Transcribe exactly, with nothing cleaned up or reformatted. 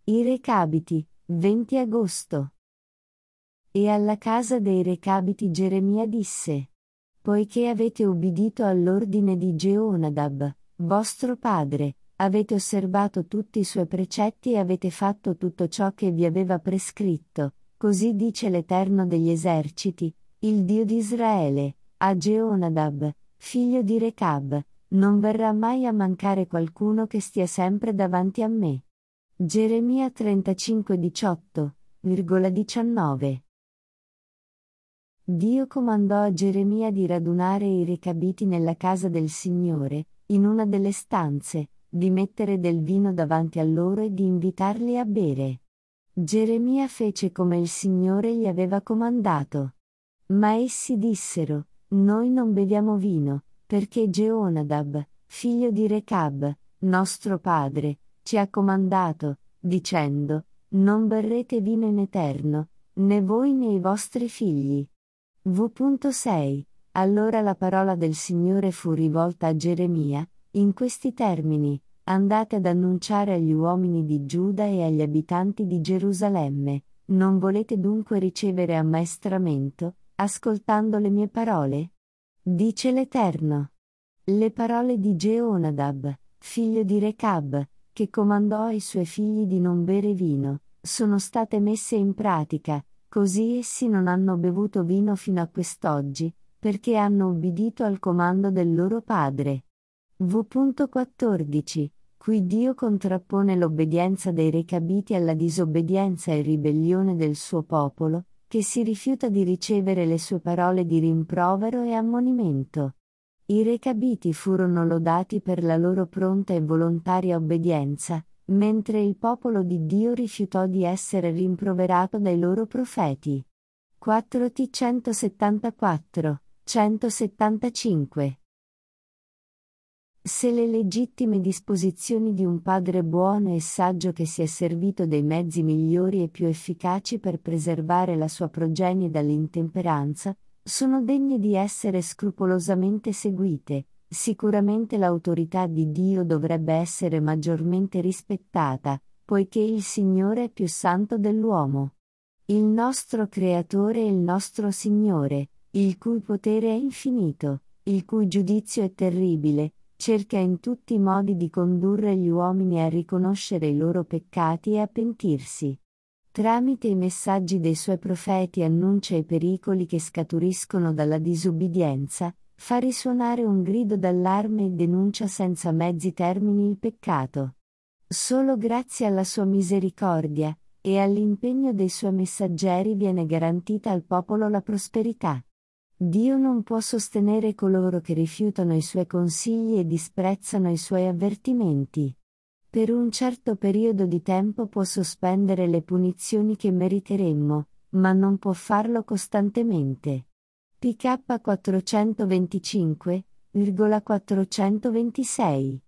I Recabiti, venti agosto. E alla casa dei Recabiti Geremia disse: Poiché avete ubbidito all'ordine di Jehonadab, vostro padre, avete osservato tutti i suoi precetti e avete fatto tutto ciò che vi aveva prescritto, così dice l'Eterno degli eserciti, il Dio di Israele, a Jehonadab, figlio di Recab: non verrà mai a mancare qualcuno che stia sempre davanti a me. Geremia trentacinque diciotto, diciannove. Dio comandò a Geremia di radunare i Recabiti nella casa del Signore, in una delle stanze, di mettere del vino davanti a loro e di invitarli a bere. Geremia fece come il Signore gli aveva comandato. Ma essi dissero: Noi non beviamo vino, perché Jehonadab, figlio di Recab, nostro padre, ci ha comandato, dicendo: Non berrete vino in eterno, né voi né i vostri figli. V sei. Allora la parola del Signore fu rivolta a Geremia, in questi termini: Andate ad annunciare agli uomini di Giuda e agli abitanti di Gerusalemme: non volete dunque ricevere ammaestramento, ascoltando le mie parole? Dice l'Eterno. Le parole di Jehonadab, figlio di Recab, che comandò ai suoi figli di non bere vino, sono state messe in pratica. Così essi non hanno bevuto vino fino a quest'oggi, perché hanno ubbidito al comando del loro padre. V quattordici. Qui Dio contrappone l'obbedienza dei Recabiti alla disobbedienza e ribellione del suo popolo, che si rifiuta di ricevere le sue parole di rimprovero e ammonimento. I Recabiti furono lodati per la loro pronta e volontaria obbedienza, mentre il popolo di Dio rifiutò di essere rimproverato dai loro profeti. quattro T centosettantaquattro, centosettantacinque. Se le legittime disposizioni di un padre buono e saggio che si è servito dei mezzi migliori e più efficaci per preservare la sua progenie dall'intemperanza, sono degne di essere scrupolosamente seguite, sicuramente l'autorità di Dio dovrebbe essere maggiormente rispettata, poiché il Signore è più santo dell'uomo. Il nostro Creatore e il nostro Signore, il cui potere è infinito, il cui giudizio è terribile, cerca in tutti i modi di condurre gli uomini a riconoscere i loro peccati e a pentirsi. Tramite i messaggi dei suoi profeti annuncia i pericoli che scaturiscono dalla disubbidienza, fa risuonare un grido d'allarme e denuncia senza mezzi termini il peccato. Solo grazie alla sua misericordia e all'impegno dei suoi messaggeri viene garantita al popolo la prosperità. Dio non può sostenere coloro che rifiutano i suoi consigli e disprezzano i suoi avvertimenti. Per un certo periodo di tempo può sospendere le punizioni che meriteremmo, ma non può farlo costantemente. P K quattrocentoventicinque, quattrocentoventisei